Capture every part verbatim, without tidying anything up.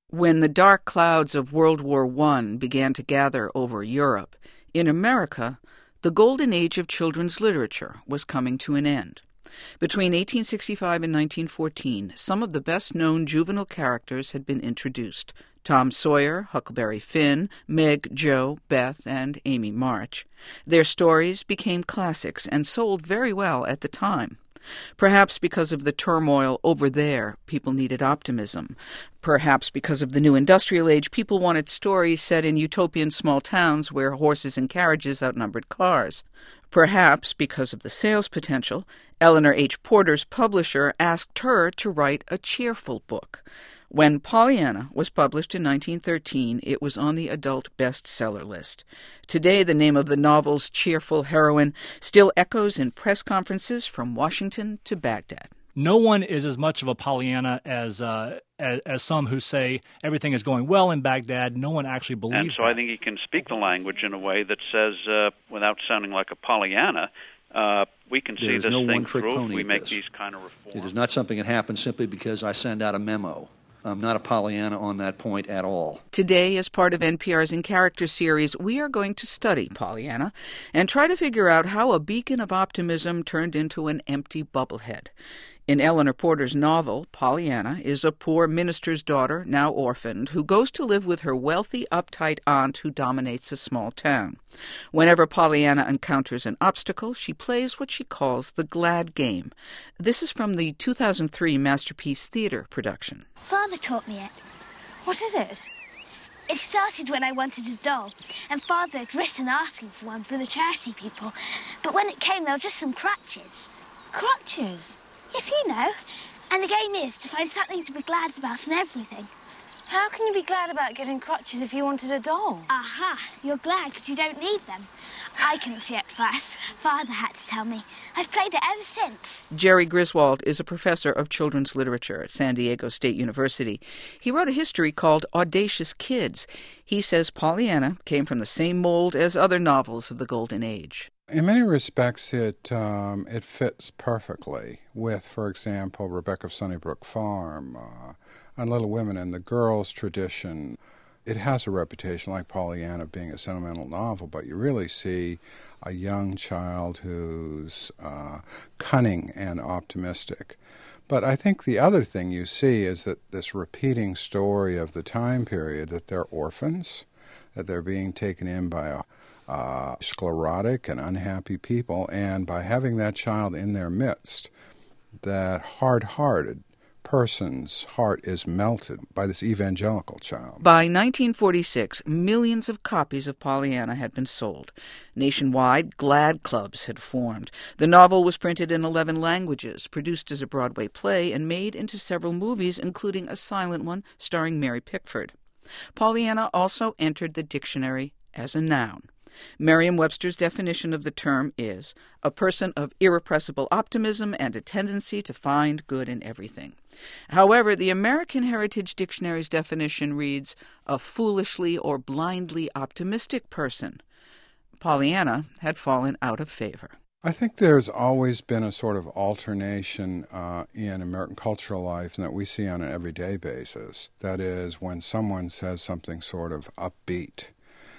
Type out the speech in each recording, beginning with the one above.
When the dark clouds of World War One began to gather over Europe, in America, the golden age of children's literature was coming to an end. Between eighteen sixty-five and nineteen fourteen, some of the best-known juvenile characters had been introduced: Tom Sawyer, Huckleberry Finn, Meg, Jo, Beth, and Amy March. Their stories became classics and sold very well at the time. Perhaps because of the turmoil over there, people needed optimism. Perhaps because of the new industrial age, people wanted stories set in utopian small towns where horses and carriages outnumbered cars. Perhaps because of the sales potential, Eleanor H. Porter's publisher asked her to write a cheerful book. When Pollyanna was published in nineteen thirteen, it was on the adult bestseller list. Today, the name of the novel's cheerful heroine still echoes in press conferences from Washington to Baghdad. No one is as much of a Pollyanna as, uh, as as some who say everything is going well in Baghdad. No one actually believes And so that. I think he can speak the language in a way that says, uh, without sounding like a Pollyanna, uh, we can see There is this no thing one-trick through if pony we at make this. these kind of reforms. It is not something that happens simply because I send out a memo. I'm not a Pollyanna on that point at all. Today, as part of N P R's In Character series, we are going to study Pollyanna and try to figure out how a beacon of optimism turned into an empty bubblehead. In Eleanor Porter's novel, Pollyanna is a poor minister's daughter, now orphaned, who goes to live with her wealthy, uptight aunt who dominates a small town. Whenever Pollyanna encounters an obstacle, she plays what she calls the glad game. This is from the two thousand three Masterpiece Theater production. Father taught me it. What is it? It started when I wanted a doll, and Father had written asking for one for the charity people. But when it came, there were just some crutches. Crutches? Yes, you know. And the game is to find something to be glad about in everything. How can you be glad about getting crutches if you wanted a doll? Aha, you're glad because you don't need them. I couldn't see it first. Father had to tell me. I've played it ever since. Jerry Griswold is a professor of children's literature at San Diego State University. He wrote a history called Audacious Kids. He says Pollyanna came from the same mold as other novels of the Golden Age. In many respects, it um, it fits perfectly with, for example, Rebecca of Sunnybrook Farm uh, and Little Women and the girls' tradition. It has a reputation, like Pollyanna, of being a sentimental novel, but you really see a young child who's uh, cunning and optimistic. But I think the other thing you see is that this repeating story of the time period, that they're orphans, that they're being taken in by a Uh, sclerotic and unhappy people, and by having that child in their midst, that hard-hearted person's heart is melted by this evangelical child. By nineteen forty-six, millions of copies of Pollyanna had been sold. Nationwide, Glad Clubs had formed. The novel was printed in eleven languages, produced as a Broadway play, and made into several movies, including a silent one starring Mary Pickford. Pollyanna also entered the dictionary as a noun. Merriam-Webster's definition of the term is a person of irrepressible optimism and a tendency to find good in everything. However, the American Heritage Dictionary's definition reads a foolishly or blindly optimistic person. Pollyanna had fallen out of favor. I think there's always been a sort of alternation uh, in American cultural life that we see on an everyday basis. That is, when someone says something sort of upbeat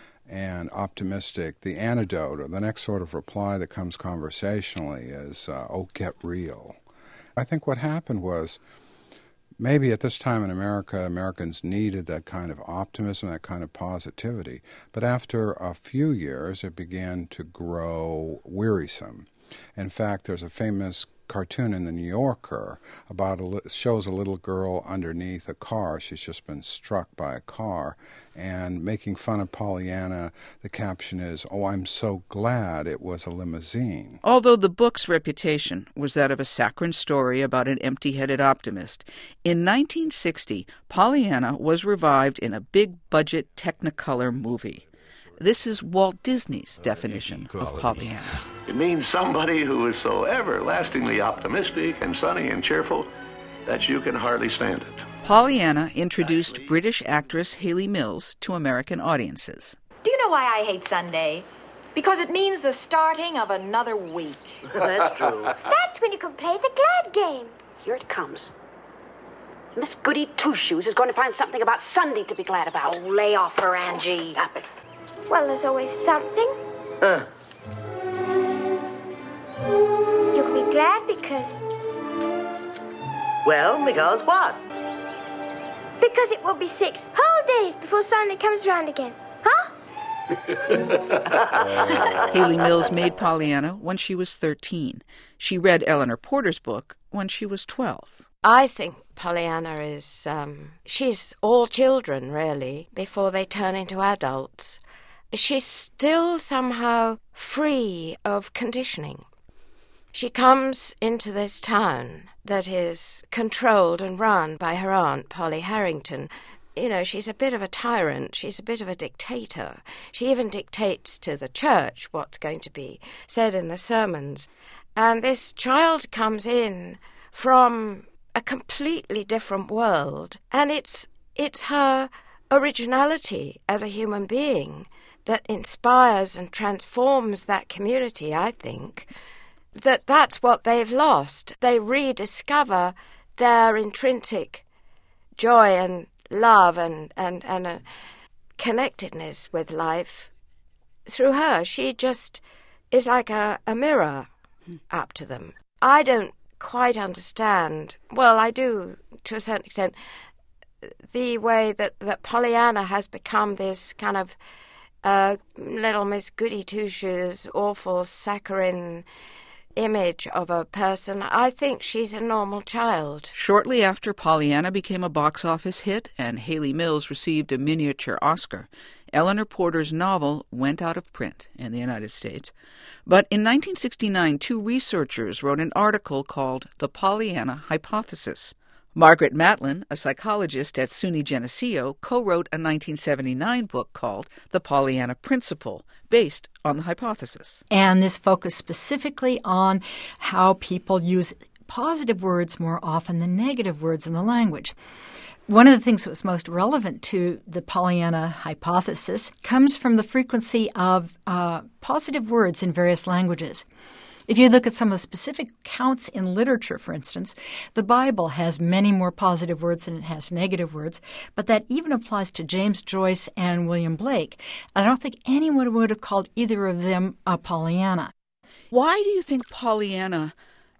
and optimistic, the antidote or the next sort of reply that comes conversationally is, uh, oh, get real. I think what happened was maybe at this time in America, Americans needed that kind of optimism, that kind of positivity. But after a few years, it began to grow wearisome. In fact, there's a famous cartoon in the New Yorker about a li- shows a little girl underneath a car. She's just been struck by a car, and making fun of Pollyanna, the caption is, "Oh, I'm so glad it was a limousine." Although the book's reputation was that of a saccharine story about an empty-headed optimist, in nineteen sixty, Pollyanna was revived in a big-budget Technicolor movie. This is Walt Disney's definition of Pollyanna. It means somebody who is so everlastingly optimistic and sunny and cheerful that you can hardly stand it. Pollyanna introduced British actress Hayley Mills to American audiences. Do you know why I hate Sunday? Because it means the starting of another week. That's true. That's when you can play the glad game. Here it comes. Miss Goody Two-Shoes is going to find something about Sunday to be glad about. Oh, lay off her, Angie. Oh, stop it. Well, there's always something. Uh. You can be glad because... Well, because what? Because it will be six whole days before Sunday comes round again. Huh? Haley Mills made Pollyanna when she was thirteen. She read Eleanor Porter's book when she was twelve. I think Pollyanna is, um, she's all children, really, before they turn into adults. She's still somehow free of conditioning. She comes into this town that is controlled and run by her aunt, Polly Harrington. You know, she's a bit of a tyrant. She's a bit of a dictator. She even dictates to the church what's going to be said in the sermons. And this child comes in from a completely different world. And it's it's her originality as a human being that inspires and transforms that community, I think. That that's what they've lost. They rediscover their intrinsic joy and love and, and, and a connectedness with life through her. She just is like a, a mirror up to them. I don't quite understand, well, I do to a certain extent, the way that, that Pollyanna has become this kind of uh, little Miss Goody Two-Shoes, awful saccharine image of a person. I think she's a normal child. Shortly after Pollyanna became a box office hit and Haley Mills received a miniature Oscar, Eleanor Porter's novel went out of print in the United States. But in nineteen sixty-nine, two researchers wrote an article called The Pollyanna Hypothesis. Margaret Matlin, a psychologist at SUNY Geneseo, co-wrote a nineteen seventy-nine book called The Pollyanna Principle, based on the hypothesis. And this focused specifically on how people use positive words more often than negative words in the language. One of the things that was most relevant to the Pollyanna hypothesis comes from the frequency of uh, positive words in various languages. If you look at some of the specific counts in literature, for instance, the Bible has many more positive words than it has negative words, but that even applies to James Joyce and William Blake. I don't think anyone would have called either of them a Pollyanna. Why do you think Pollyanna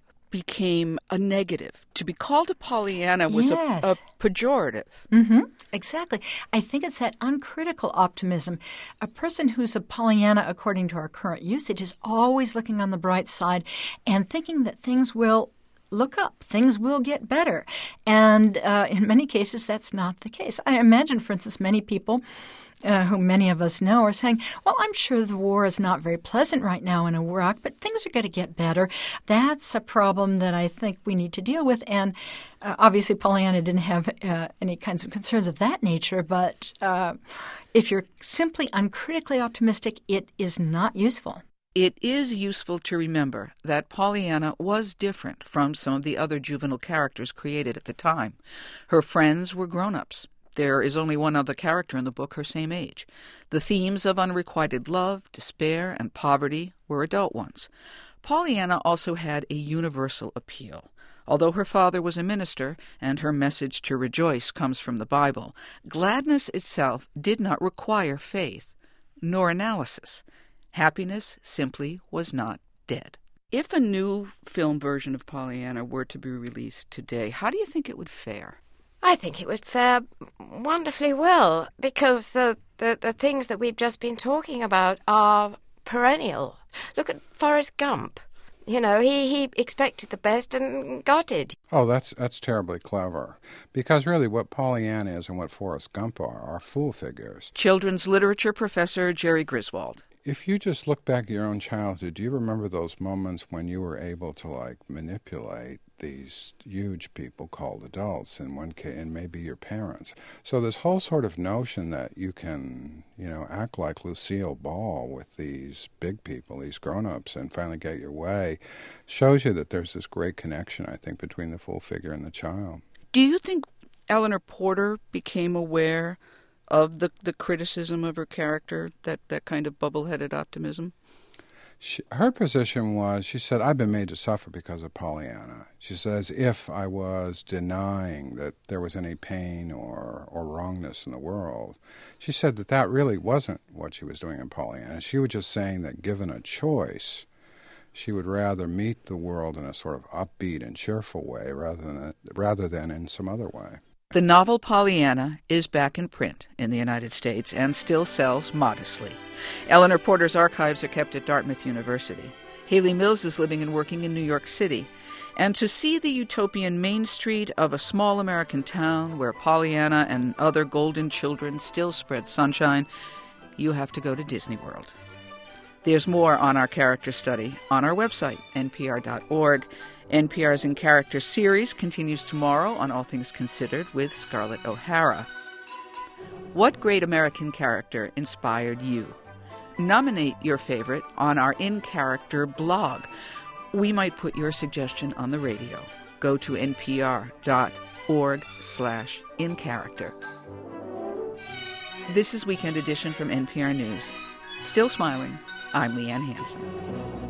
became a negative? To be called a Pollyanna was yes. a, a pejorative. Mm-hmm. Exactly. I think it's that uncritical optimism. A person who's a Pollyanna, according to our current usage, is always looking on the bright side and thinking that things will look up, things will get better. And uh, in many cases, that's not the case. I imagine, for instance, many people Uh, who many of us know, are saying, well, I'm sure the war is not very pleasant right now in Iraq, but things are going to get better. That's a problem that I think we need to deal with. And uh, obviously Pollyanna didn't have uh, any kinds of concerns of that nature, but uh, if you're simply uncritically optimistic, it is not useful. It is useful to remember that Pollyanna was different from some of the other juvenile characters created at the time. Her friends were grown-ups. There is only one other character in the book her same age. The themes of unrequited love, despair, and poverty were adult ones. Pollyanna also had a universal appeal. Although her father was a minister and her message to rejoice comes from the Bible, gladness itself did not require faith nor analysis. Happiness simply was not dead. If a new film version of Pollyanna were to be released today, how do you think it would fare? I think it would fare wonderfully well because the, the, the things that we've just been talking about are perennial. Look at Forrest Gump. You know, he, he expected the best and got it. Oh, that's that's terribly clever. Because really what Pollyanna is and what Forrest Gump are are fool figures. Children's literature professor Jerry Griswold. If you just look back at your own childhood, do you remember those moments when you were able to, like, manipulate these huge people called adults, in one case, and maybe your parents? So this whole sort of notion that you can, you know, act like Lucille Ball with these big people, these grown-ups, and finally get your way, shows you that there's this great connection, I think, between the fool figure and the child. Do you think Eleanor Porter became aware of the, the criticism of her character, that, that kind of bubble-headed optimism? She, her position was, she said, I've been made to suffer because of Pollyanna. She says, if I was denying that there was any pain or, or wrongness in the world, she said that that really wasn't what she was doing in Pollyanna. She was just saying that given a choice, she would rather meet the world in a sort of upbeat and cheerful way rather than, rather than in some other way. The novel Pollyanna is back in print in the United States and still sells modestly. Eleanor Porter's archives are kept at Dartmouth University. Haley Mills is living and working in New York City. And to see the utopian Main Street of a small American town where Pollyanna and other golden children still spread sunshine, you have to go to Disney World. There's more on our character study on our website, N P R dot org. N P R's In Character series continues tomorrow on All Things Considered with Scarlett O'Hara. What great American character inspired you? Nominate your favorite on our In Character blog. We might put your suggestion on the radio. Go to N P R dot org slash in character. This is Weekend Edition from N P R News. Still smiling, I'm Leanne Hansen.